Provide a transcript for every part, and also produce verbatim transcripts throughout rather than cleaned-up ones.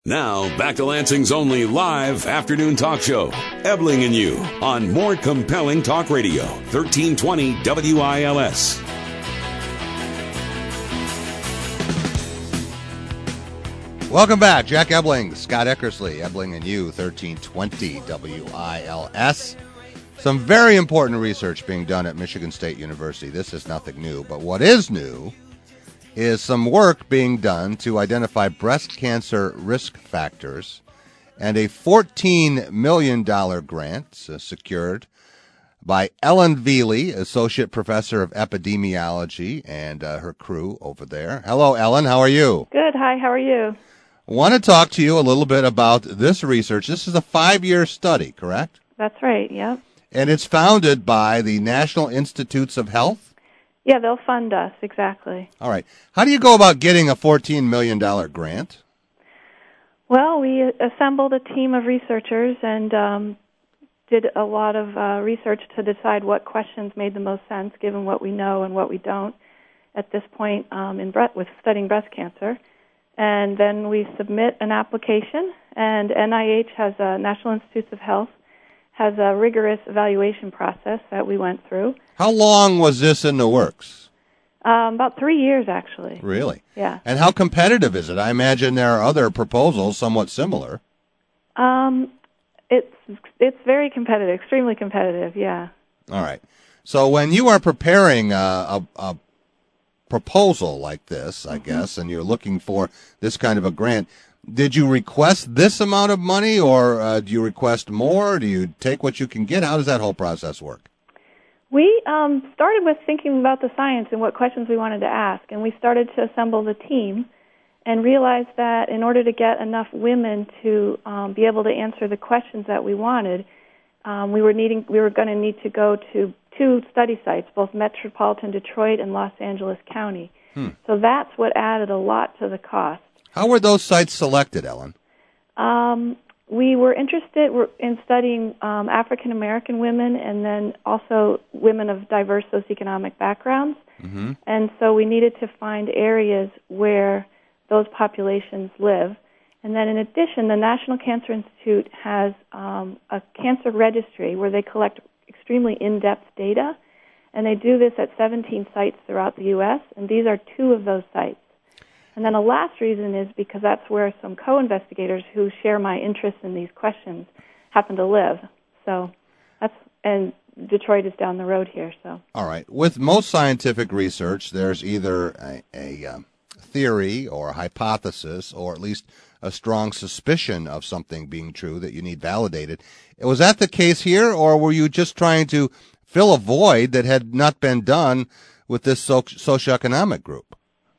Now, back to Lansing's only live afternoon talk show, Ebling and You, on More Compelling Talk Radio, thirteen twenty W I L S. Welcome back. Jack Ebling, Scott Eckersley, Ebling and You, thirteen twenty W I L S. Some very important research being done at Michigan State University. This is nothing new, but what is new is some work being done to identify breast cancer risk factors, and a fourteen million dollars grant uh, secured by Ellen Veely, Associate Professor of Epidemiology, and uh, her crew over there. Hello, Ellen. How are you? Good. Hi. How are you? I want to talk to you a little bit about this research. This is a five-year study, correct? That's right, yeah. And it's founded by the National Institutes of Health? Yeah, they'll fund us, exactly. All right. How do you go about getting a fourteen million dollars grant? Well, we assembled a team of researchers and um, did a lot of uh, research to decide what questions made the most sense, given what we know and what we don't at this point um, in bre- with studying breast cancer. And then we submit an application, and N I H has a National Institutes of Health has a rigorous evaluation process that we went through. How long was this in the works? Um, about three years, actually. Really? Yeah. And how competitive is it? I imagine there are other proposals somewhat similar. Um, it's it's very competitive, extremely competitive, yeah. All right. So when you are preparing a, a, a proposal like this, I mm-hmm. guess, and you're looking for this kind of a grant, did you request this amount of money, or uh, do you request more? Do you take what you can get? How does that whole process work? We um, started with thinking about the science and what questions we wanted to ask, and we started to assemble the team and realized that in order to get enough women to um, be able to answer the questions that we wanted, um, we were needing we were going to need to go to two study sites, both Metropolitan Detroit and Los Angeles County. Hmm. So that's what added a lot to the cost. How were those sites selected, Ellen? Um, we were interested in studying um, African American women and then also women of diverse socioeconomic backgrounds. Mm-hmm. And so we needed to find areas where those populations live. And then in addition, the National Cancer Institute has um, a cancer registry where they collect extremely in-depth data, and they do this at seventeen sites throughout the U S, and these are two of those sites. And then a last reason is because that's where some co-investigators who share my interest in these questions happen to live. So that's, and Detroit is down the road here. So all right. With most scientific research, there's either a, a um, theory or a hypothesis, or at least a strong suspicion of something being true that you need validated. Was that the case here, or were you just trying to fill a void that had not been done with this so- socioeconomic group?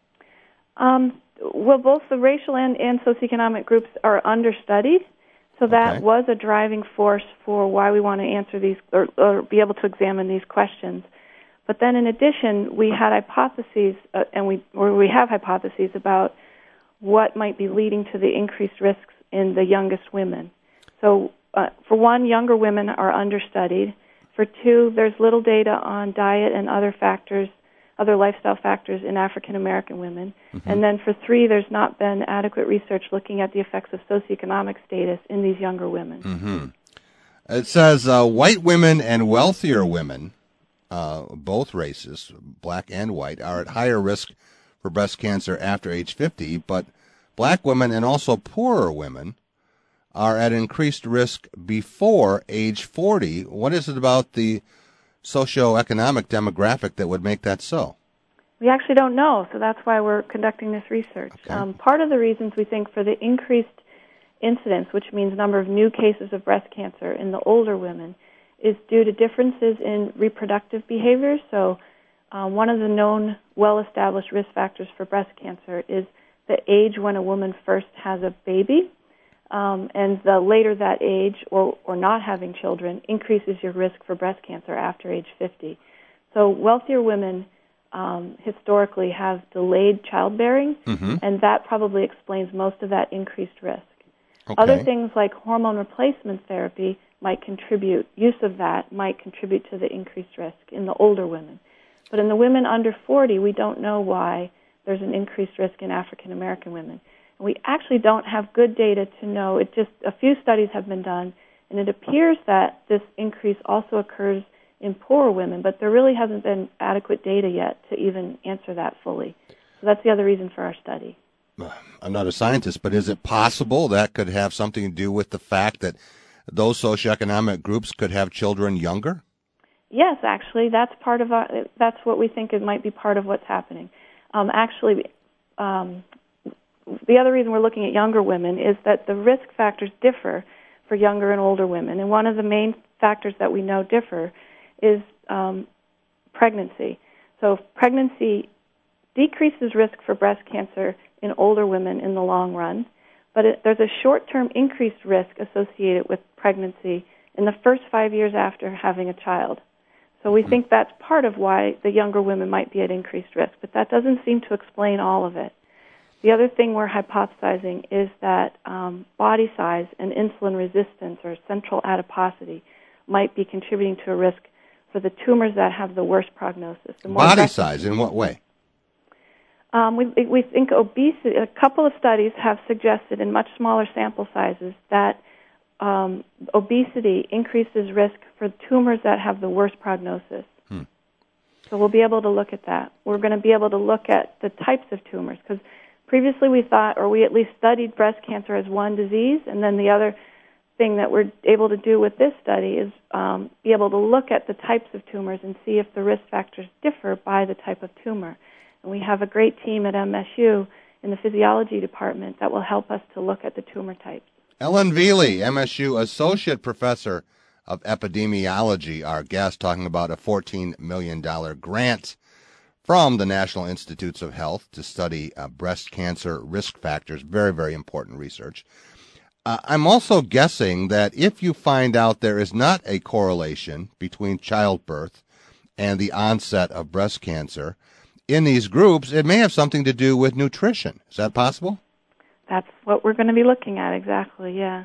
Um, well, both the racial and, and socioeconomic groups are understudied, so that okay. was a driving force for why we want to answer these or, or be able to examine these questions. But then, in addition, we had hypotheses, uh, and we or we have hypotheses about what might be leading to the increased risks in the youngest women. So, uh, for one, younger women are understudied. For two, there's little data on diet and other factors, other lifestyle factors in African American women. Mm-hmm. And then for three, there's not been adequate research looking at the effects of socioeconomic status in these younger women. Mm-hmm. It says uh, white women and wealthier women, uh, both races, black and white, are at higher risk for breast cancer after age fifty, but black women and also poorer women are at increased risk before age forty. What is it about the socioeconomic demographic that would make that so? We actually don't know, so that's why we're conducting this research. Okay. Um, part of the reasons we think for the increased incidence, which means number of new cases of breast cancer in the older women, is due to differences in reproductive behaviors. So uh, one of the known well-established risk factors for breast cancer is the age when a woman first has a baby. Um, and the later that age, or, or not having children, increases your risk for breast cancer after age fifty. So wealthier women um, historically have delayed childbearing, mm-hmm. and that probably explains most of that increased risk. Okay. Other things like hormone replacement therapy might contribute, use of that might contribute to the increased risk in the older women. But in the women under forty, we don't know why there's an increased risk in African American women. We actually don't have good data to know. It just a few studies have been done, and it appears that this increase also occurs in poorer women, but there really hasn't been adequate data yet to even answer that fully. So that's the other reason for our study. I'm not a scientist, but is it possible that could have something to do with the fact that those socioeconomic groups could have children younger? Yes, actually, that's part of our, that's what we think it might be part of what's happening. Um, actually, um, the other reason we're looking at younger women is that the risk factors differ for younger and older women, and one of the main factors that we know differ is um, pregnancy. So pregnancy decreases risk for breast cancer in older women in the long run, but it, there's a short-term increased risk associated with pregnancy in the first five years after having a child. So we think that's part of why the younger women might be at increased risk, but that doesn't seem to explain all of it. The other thing we're hypothesizing is that um, body size and insulin resistance or central adiposity might be contributing to a risk for the tumors that have the worst prognosis. The more body size, in what way? Um, we, we think obesity, a couple of studies have suggested in much smaller sample sizes that um, obesity increases risk for tumors that have the worst prognosis. Hmm. So we'll be able to look at that. We're going to be able to look at the types of tumors, because previously we thought, or we at least studied breast cancer as one disease, and then the other thing that we're able to do with this study is um, be able to look at the types of tumors and see if the risk factors differ by the type of tumor. And we have a great team at M S U in the physiology department that will help us to look at the tumor types. Ellen Veely, M S U Associate Professor of Epidemiology, our guest, talking about a fourteen million dollars grant from the National Institutes of Health to study uh, breast cancer risk factors. Very, very important research. Uh, I'm also guessing that if you find out there is not a correlation between childbirth and the onset of breast cancer in these groups, it may have something to do with nutrition. Is that possible? That's what we're going to be looking at, exactly, yeah.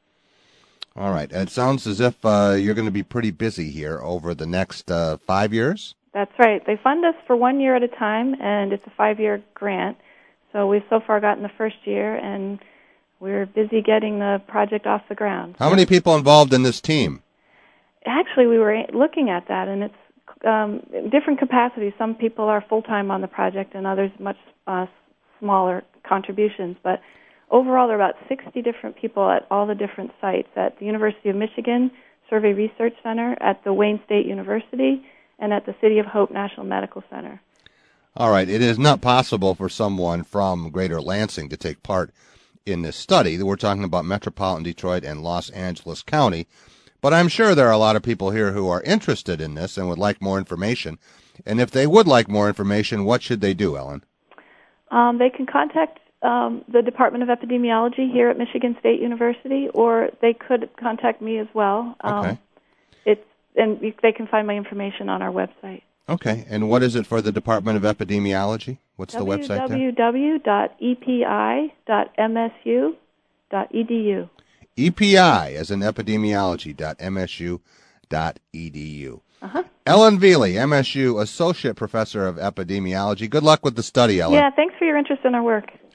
All right. It sounds as if uh, you're going to be pretty busy here over the next uh, five years? That's right. They fund us for one year at a time, and it's a five-year grant. So we've so far gotten the first year, and we're busy getting the project off the ground. How many people involved in this team? Actually, we were looking at that, and it's um, different capacities. Some people are full-time on the project, and others much uh, smaller contributions. But overall, there are about sixty different people at all the different sites at the University of Michigan Survey Research Center, at the Wayne State University, and at the City of Hope National Medical Center. All right. It is not possible for someone from Greater Lansing to take part in this study. We're talking about Metropolitan Detroit and Los Angeles County. But I'm sure there are a lot of people here who are interested in this and would like more information. And if they would like more information, what should they do, Ellen? Um, they can contact um, the Department of Epidemiology here at Michigan State University, or they could contact me as well. Um, okay. It's and they can find my information on our website. Okay. And what is it for the Department of Epidemiology? What's the website there? w w w dot e p i dot m s u dot e d u. E P I as in epidemiology dot m s u dot e d u. Uh-huh. Ellen Veely, M S U Associate Professor of Epidemiology. Good luck with the study, Ellen. Yeah, thanks for your interest in our work.